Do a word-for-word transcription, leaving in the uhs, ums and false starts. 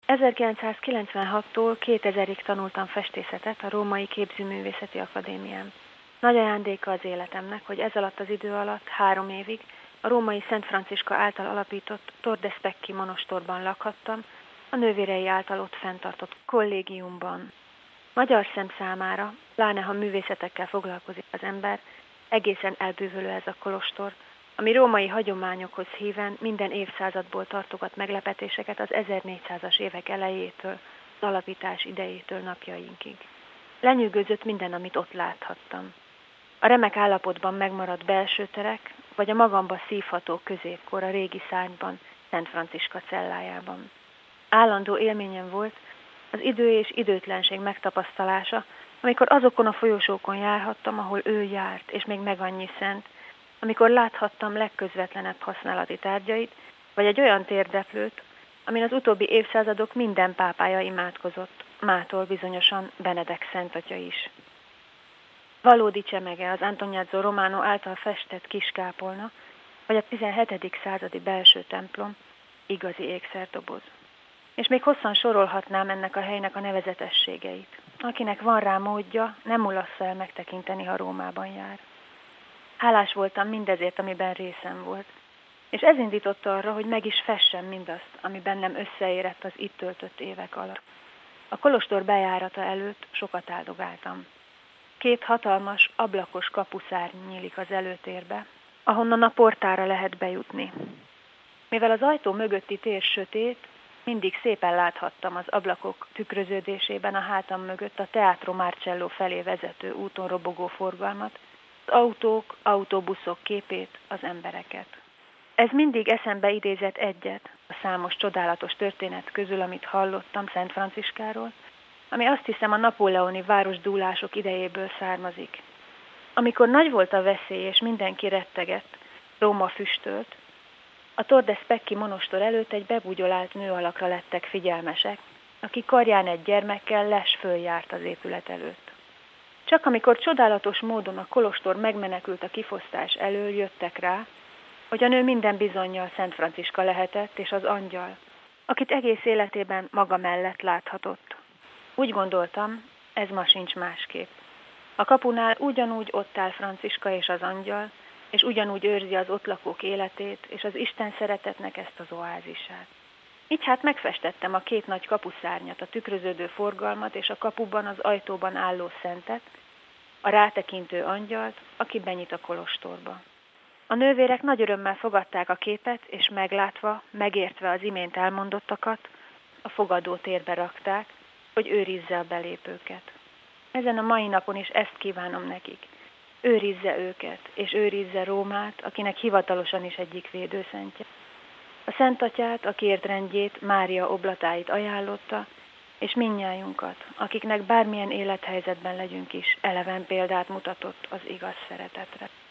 ezerkilencszázkilencvenhattól kétezerig tanultam festészetet a Római Képzőművészeti Akadémián. Nagy ajándéka az életemnek, hogy ez alatt az idő alatt három évig a római Szent Franciska által alapított Tor de Specchi monostorban lakhattam, a nővérei által ott fenntartott kollégiumban. Magyar szem számára, pláne ha művészetekkel foglalkozik az ember, egészen elbűvölő ez a kolostor, ami római hagyományokhoz híven minden évszázadból tartogat meglepetéseket az ezernégyszázas évek elejétől, az alapítás idejétől napjainkig. Lenyűgözött minden, amit ott láthattam. A remek állapotban megmaradt belső terek, vagy a magamba szívható középkor a régi szárnyban, Szent Franciska cellájában. Állandó élményem volt az idő és időtlenség megtapasztalása, amikor azokon a folyosókon járhattam, ahol ő járt, és még meg annyi szent, amikor láthattam legközvetlenebb használati tárgyait, vagy egy olyan térdeplőt, amin az utóbbi évszázadok minden pápája imádkozott, mától bizonyosan Benedek szentatya is. Valódi csemege az Antoniazzo Romano által festett kiskápolna, vagy a tizenhetedik századi belső templom, igazi ékszerdoboz. És még hosszan sorolhatnám ennek a helynek a nevezetességeit. Akinek van rá módja, nem mulassza el megtekinteni, ha Rómában jár. Hálás voltam mindezért, amiben részem volt, és ez indította arra, hogy meg is fessem mindazt, ami bennem összeérett az itt töltött évek alatt. A kolostor bejárata előtt sokat áldogáltam. Két hatalmas, ablakos kapuszárny nyílik az előtérbe, ahonnan a portára lehet bejutni. Mivel az ajtó mögötti tér sötét, mindig szépen láthattam az ablakok tükröződésében a hátam mögött a Teatro Marcello felé vezető úton robogó forgalmat, az autók, autóbuszok képét, az embereket. Ez mindig eszembe idézett egyet a számos csodálatos történet közül, amit hallottam Szent Franciskáról, ami azt hiszem a napóleoni városdúlások idejéből származik. Amikor nagy volt a veszély és mindenki rettegett, Róma füstölt, a Tor de Specchi monostor előtt egy bebugyolált nő alakra lettek figyelmesek, aki karján egy gyermekkel les följárt az épület előtt. Csak amikor csodálatos módon a kolostor megmenekült a kifosztás elől, jöttek rá, hogy a nő minden bizonnyal Szent Franciska lehetett, és az angyal, akit egész életében maga mellett láthatott. Úgy gondoltam, ez ma sincs másképp. A kapunál ugyanúgy ott áll Franciska és az angyal, és ugyanúgy őrzi az ott lakók életét, és az Isten szeretetnek ezt az oázisát. Így hát megfestettem a két nagy kapuszárnyat, a tükröződő forgalmat és a kapuban az ajtóban álló szentet, a rátekintő angyalt, aki benyit a kolostorba. A nővérek nagy örömmel fogadták a képet, és meglátva, megértve az imént elmondottakat, a fogadó térbe rakták, hogy őrizze a belépőket. Ezen a mai napon is ezt kívánom nekik. Őrizze őket, és őrizze Rómát, akinek hivatalosan is egyik védőszentje. A Szent Atyát, akiért rendjét, Mária oblatáit ajánlotta, és mindnyájunkat, akiknek bármilyen élethelyzetben legyünk is, eleven példát mutatott az igaz szeretetre.